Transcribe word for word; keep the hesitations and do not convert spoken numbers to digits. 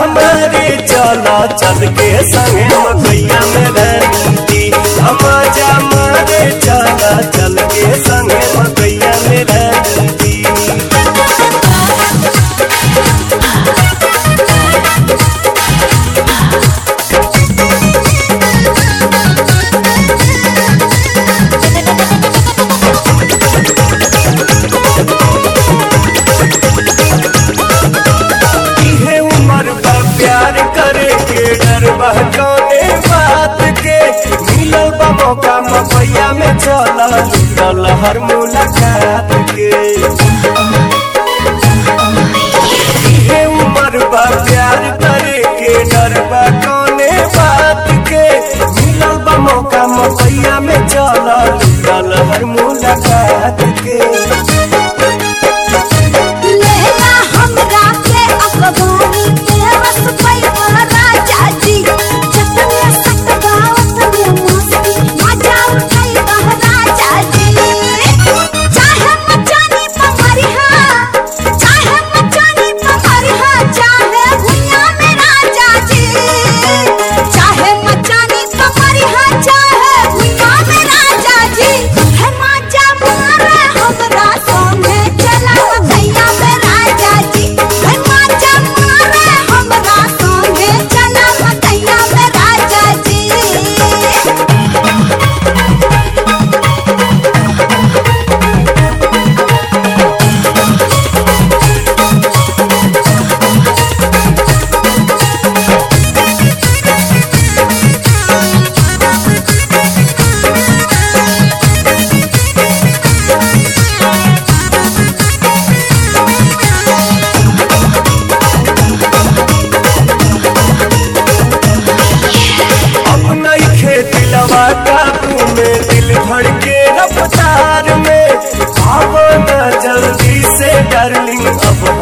हमारे चला चल के संगे मकैया में रहती। मजा मारे चला चल के संगे मकैया में रहती। कौने बात के मिलल बा मौका मकैया में चला लूटल हर मुलाकात के। ये उम्र बा प्यार करे के डर बा कौने बात के मिलल बा मौका मकैया में चला लूटल हर मुलाकात के। काबू में दिल धड़के रफ्तार में, अब न जल्दी से डार्लिंग अब